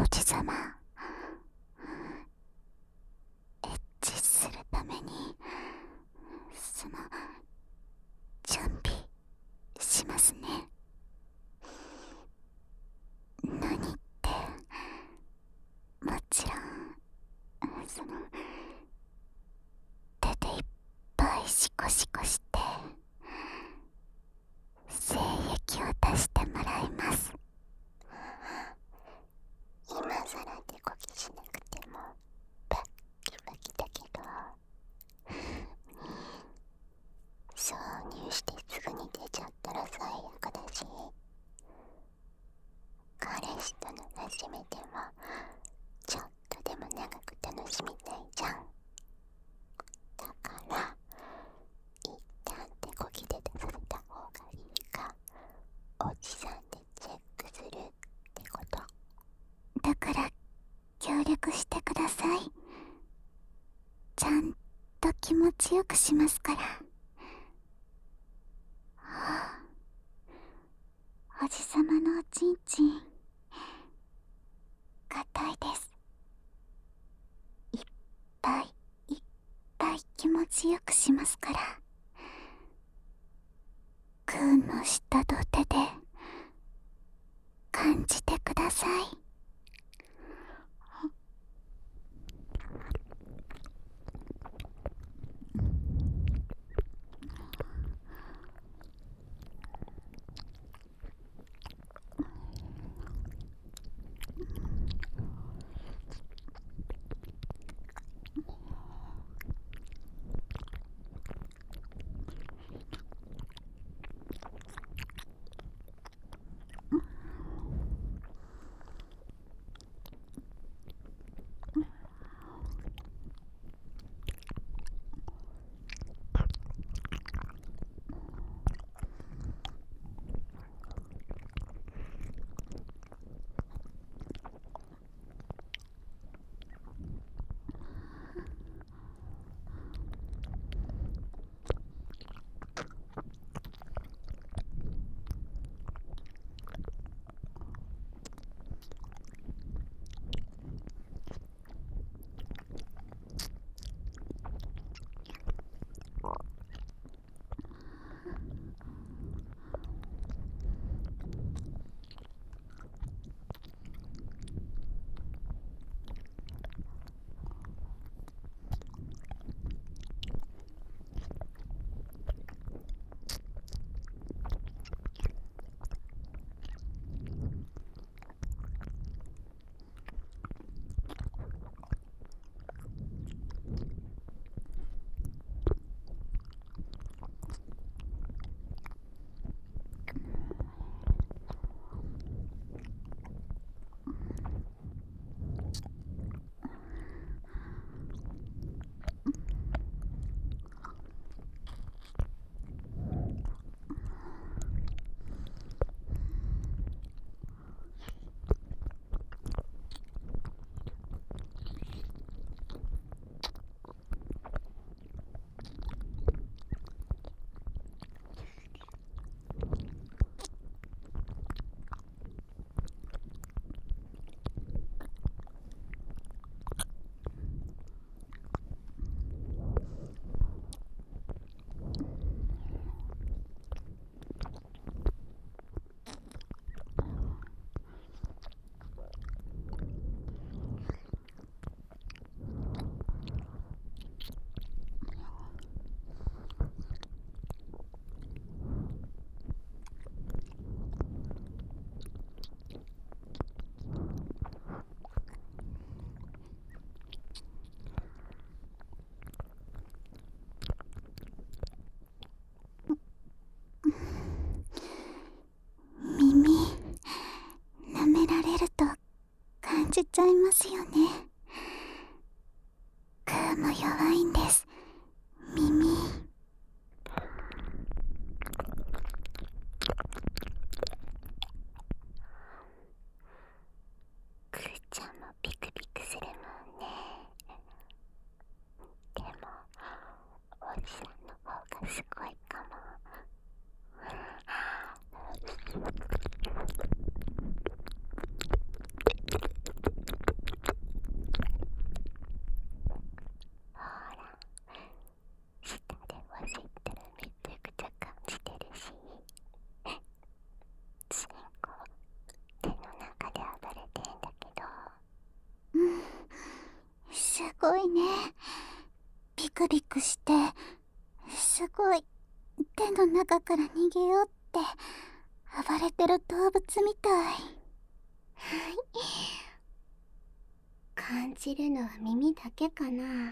じさま、エッチするために準備しますね。何って、もちろん手でいっぱいシコシコして精液を出してもらいます。今さら手こぎしなくてもバッキバキだけど、挿入してすぐに出ちゃったら最悪だし、彼氏との初めてもちょっとでも長く楽しみたいじゃん。だから一旦手こぎで出させた方がいいか、おじさんでチェックするってこと。だから協力してください。ちゃんと気持ちよくしますから。はあ、おじさまのおちんちん硬いです。いっぱいいっぱい気持ちよくしますから。グーの下と手で感じてください。舐められると感じちゃいますよね。グーも弱いんです、耳。グーちゃんもピクピクするもんね。でもおじさんの方がすごいかも。 クビクして、すごい手の中から逃げようって暴れてる動物みたい。はい。感じるのは耳だけかな。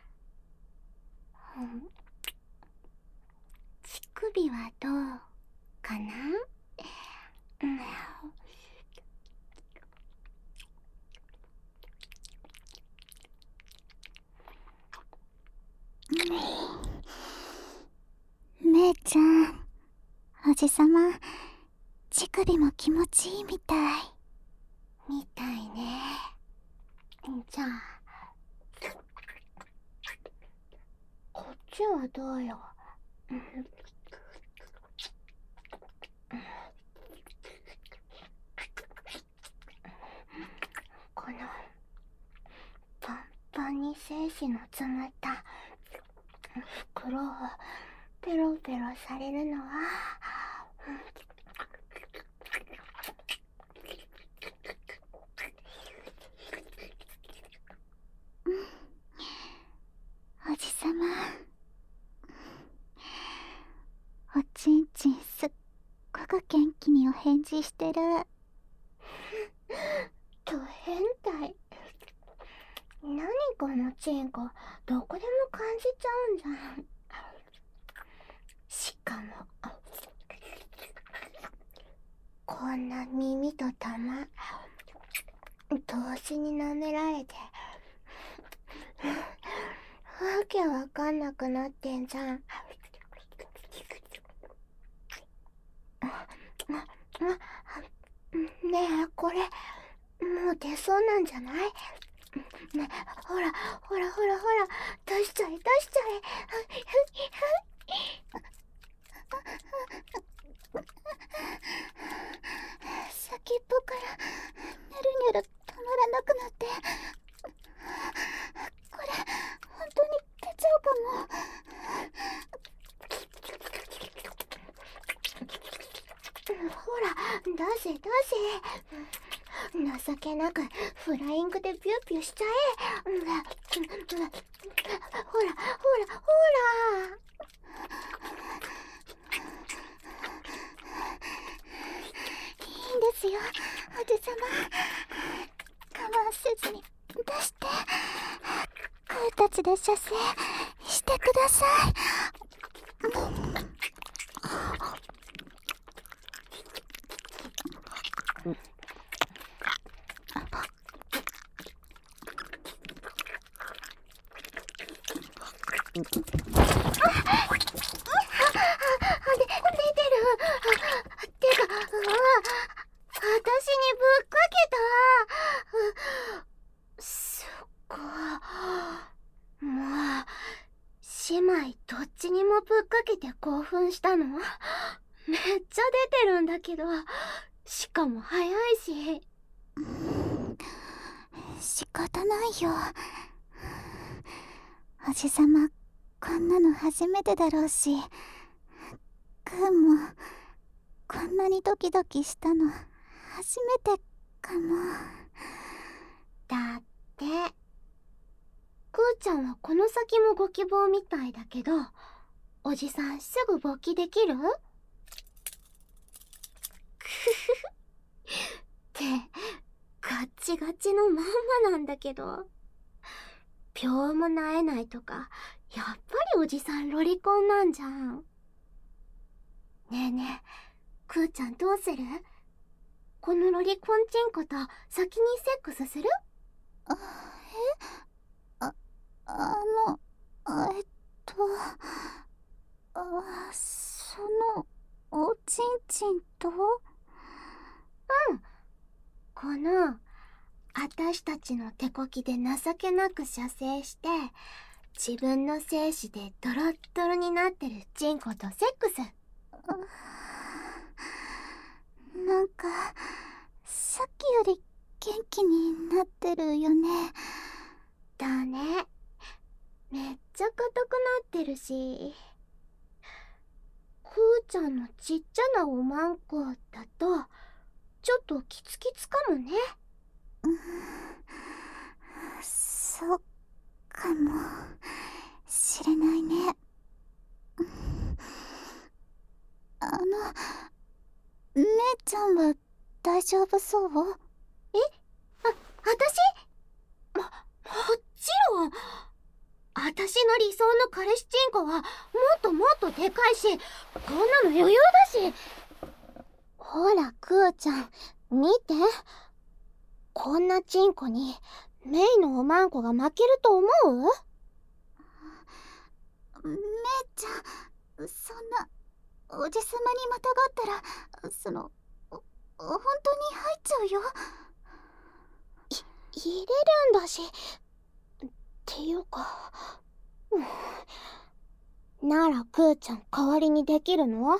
乳首はどうかな。姉ちゃん、おじさま、乳首も気持ちいいみたい。みたいね。じゃあ、こっちはどうよ。このパンパンに精子の詰まった袋をペロペロされるのは、おじさま、おちんちんすっごく元気にお返事してる。と変態。何このチンコ、どこでも感じちゃうんじゃん。しかもこんな耳と玉同時に舐められてわけわかんなくなってんじゃん。ねえ、これもう出そうなんじゃない？ね、ほらほらほらほら、出しちゃえ出しちゃえ。先っぽからニュルニュル止まらなくなって、これ本当に出ちゃうかも。ほら出せ出せ。情けなくフライングでピューピューしちゃえ。ほらほらほら。いいんですよ、おじさま。我慢せずに出して、グーたちで射精してください。出てる。てか、私にぶっかけた。そっか。もう、姉妹どっちにもぶっかけて興奮したの？めっちゃ出てるんだけど、しかも早いし。仕方ないよ。おじさま、こんなの初めてだろうし、くんもこんなにドキドキしたの初めてかも。だってくーちゃんはこの先もご希望みたいだけど、おじさんすぐ勃起できる？ってガッチガチのまんまなんだけど、秒もなえないとか、やっぱりおじさんロリコンなんじゃん。ねえねえ、くーちゃんどうする？このロリコンチンコと先にセックスする？そのおちんちんと？この私たちの手こきで情けなく射精して、自分の精子でドロッドロになってるチンコとセックス。なんかさっきより元気になってるよね。だね。めっちゃ硬くなってるし、くーちゃんのちっちゃなおまんこだとちょっとキツキツかもね。そうかもしれないね。めいちゃんは大丈夫そう？ 私？もちろん。私の理想の彼氏チンコはもっともっとでかいし、こんなの余裕だし。ほらクーちゃん、見て。こんなチンコにメイのおまんこが負けると思う？ めいちゃん、そんなおじさまにまたがったら、本当に入っちゃうよ。 入れるんだし。っていうか、ならクーちゃん代わりにできるの？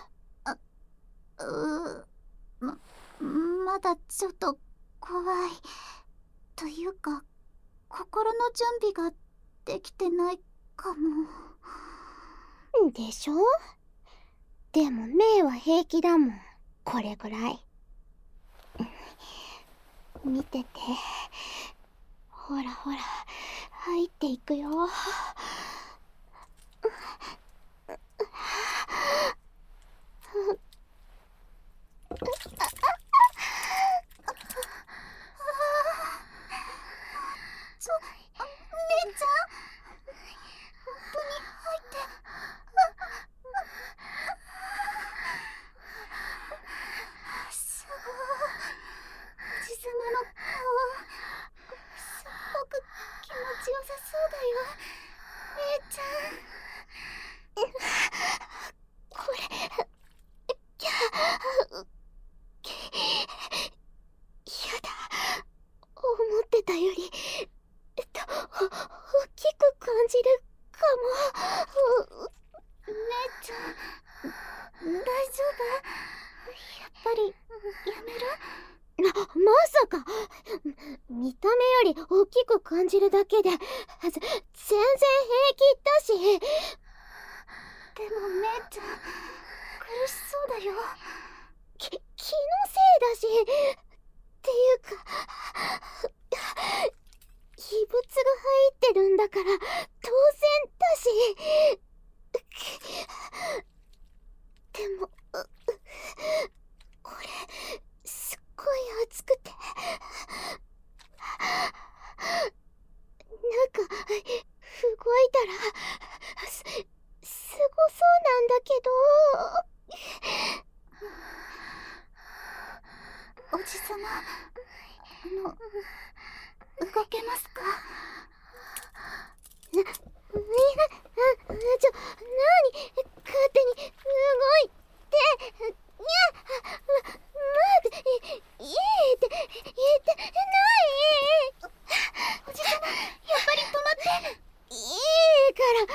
まだちょっと怖い。というか、心の準備ができてないかも。 でしょ？でもメイは平気だもん、これぐらい。見てて。ほらほら、入っていくよ。 めいちゃん、本当に入って。すごい。おじさまの顔、すっごく気持ちよさそうだよ、めいちゃん。 これ、やだ。思ってたより大きく感じるかも。 めいちゃん、大丈夫？やっぱりやめる？ まさか。見た目より大きく感じるだけで全然平気だし。 でもめいちゃん、苦しそうだよ。 気のせいだし。っていうか、異物が入ってるんだから当然だし。でもこれすっごい熱くて、なんか動いたらすごそうなんだけおじさま、動けますか？ ど。なに勝手に動いて。にゃいいって言ってない。 おじさま、やっぱり止まって。 いいから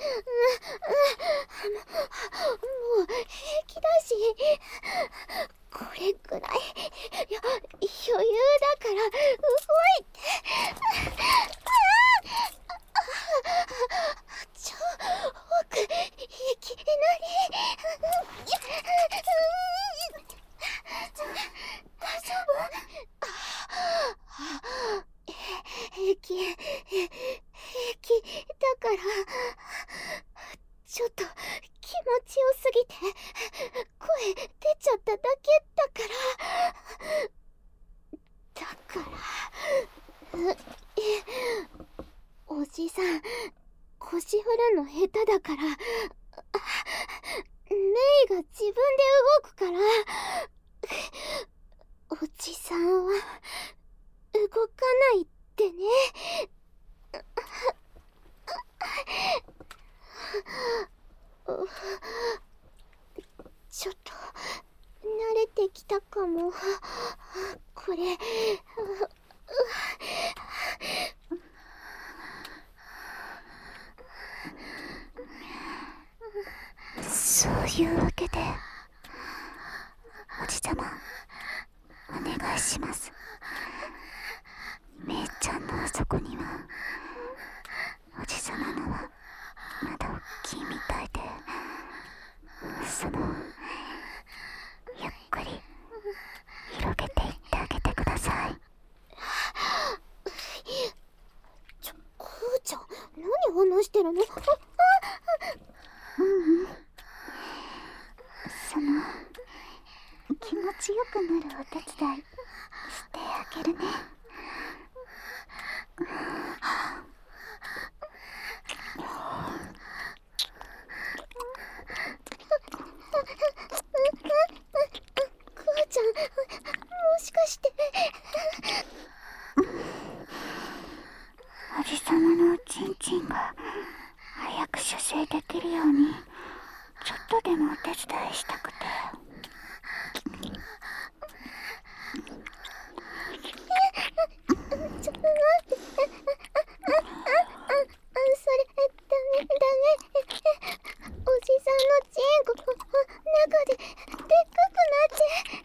もう平気だし。これくらい余裕だから動いて。超奥いきなり。 大丈夫？ 平気だから。ちょっと気持ちよすぎて声出ちゃっただけだからおじさん腰振るの下手だから、メイが自分で動くから。おじさんは動かないってね。ちょっと慣れてきたかも。これそういうわけで、おじさま、お願いします。めいちゃんのあそこには、おじさまのはまだ大きいみたいで、ゆっくり広げていってあげてください。 くーちゃん、何話してるの？ くなるお手伝いしてあげるね。 くーちゃん、もしかしておじさまのおちんちんが早く射精できるようにちょっとでもお手伝いしたくて。 ちょっと待って、それダメ。おじさんのチンコ中ででっかくなって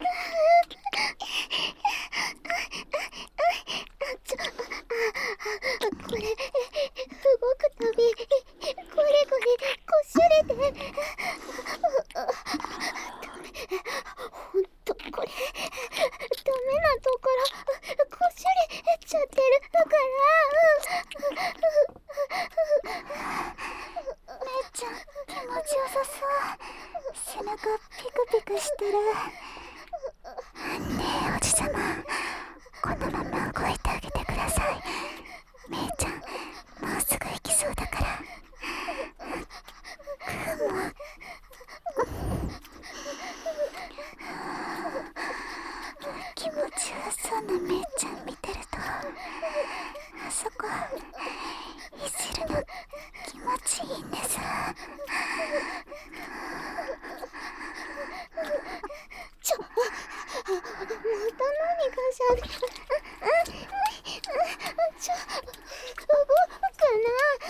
これ動くたびこれこしゅれてほんとこれダメなところこしゅれちゃってるから姉ちゃん気持ちよさそう。背中ピクピクしてる。ねえおじさま、このまま動いてあげてください。姉ちゃんもうすぐ行きそうだから。気持ちよそうなめいちゃん見てると、あそこいじるの気持ちいいんです。 また何かしゃべ動くな。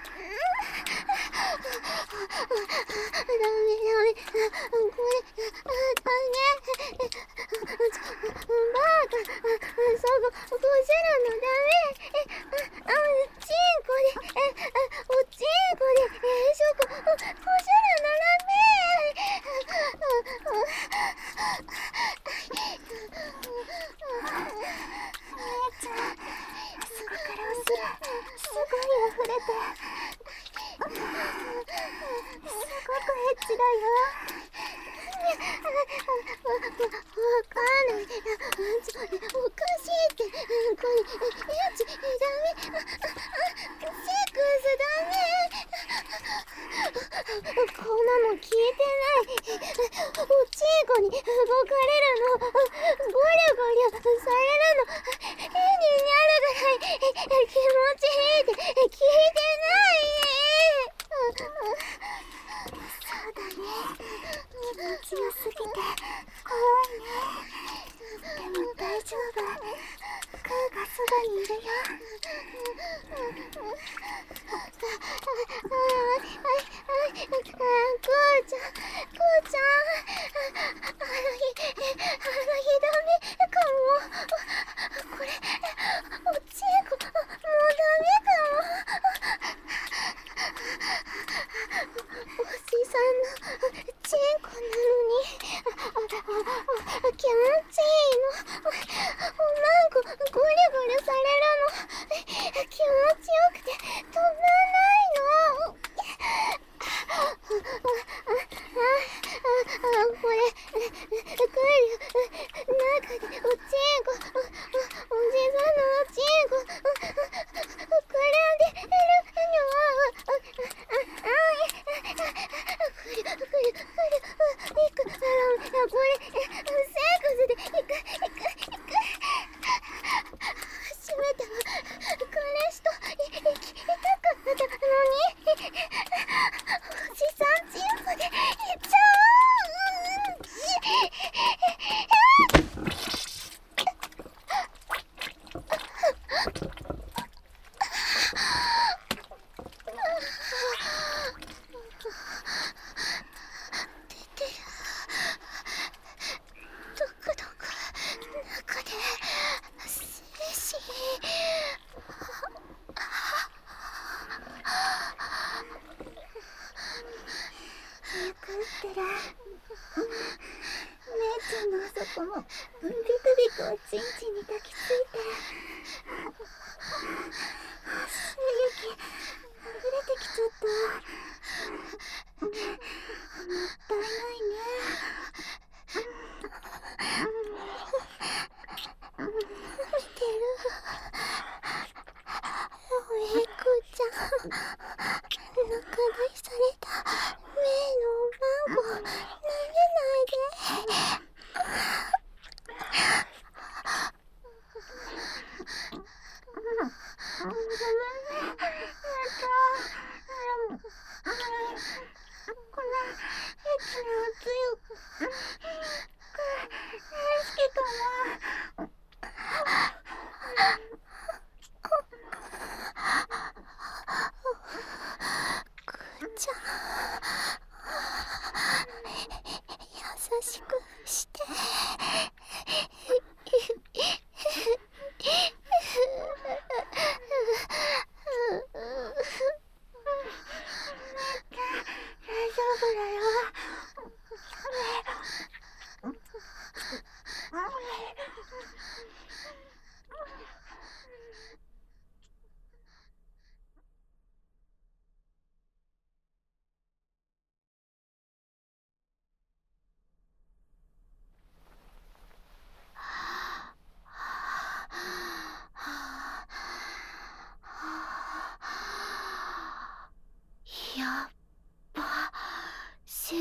ダメこれダメバーカそここしるのダメ。チンコでおチンコでそここしるのダ姉ちゃん、あそこからお尻すごい溢れて、すごくエッチだよ。 わかんない。おかしいって。これエッチダメ。セックスダメ。こんなの聞いてない。おちんこに動かれるの、ゴリゴリされるの絵になるぐらい気持ちいいって聞いてない。 そうだね、気持ちよすぎて怖いね。でも大丈夫、クーがそばにいるよ。 くーちゃんあの日ダメかも。これおちんこもうダメかも。おじさんのチンコなのに気持ちいいの。なんかゴリゴリされるの気持ちよくて止まらないの。これ中でおちんこおじさんのおちんこ膨らんでるこれセックスでいく初めては彼氏と行きたかったのにおじさんチンコで行っちゃこもビクビクおちんちんに抱きついて精液溢れてきちゃった。もったいないね。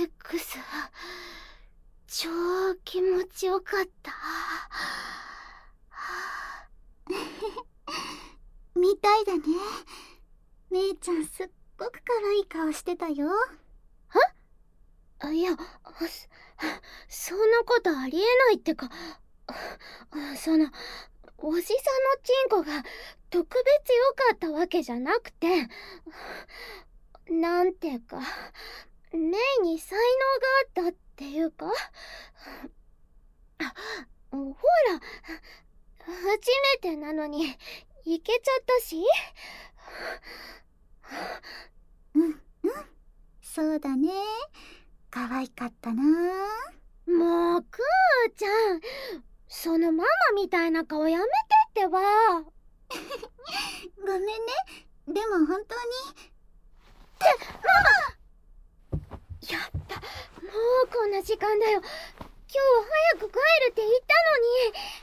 ックス超気持ちよかった。 みたいだね。姉ちゃんすっごく可愛い顔してたよ。 いや、そんなことありえないってか、おじさんのチンコが特別良かったわけじゃなくて、なんてか、レイに才能があったっていうか、ほら、初めてなのにいけちゃったし。 そうだね。可愛かったな。 もうクーちゃん、そのママみたいな顔やめてってば。 ごめんね。でも本当に。 やっぱもうこんな時間だよ。今日は早く帰るって言ったのに。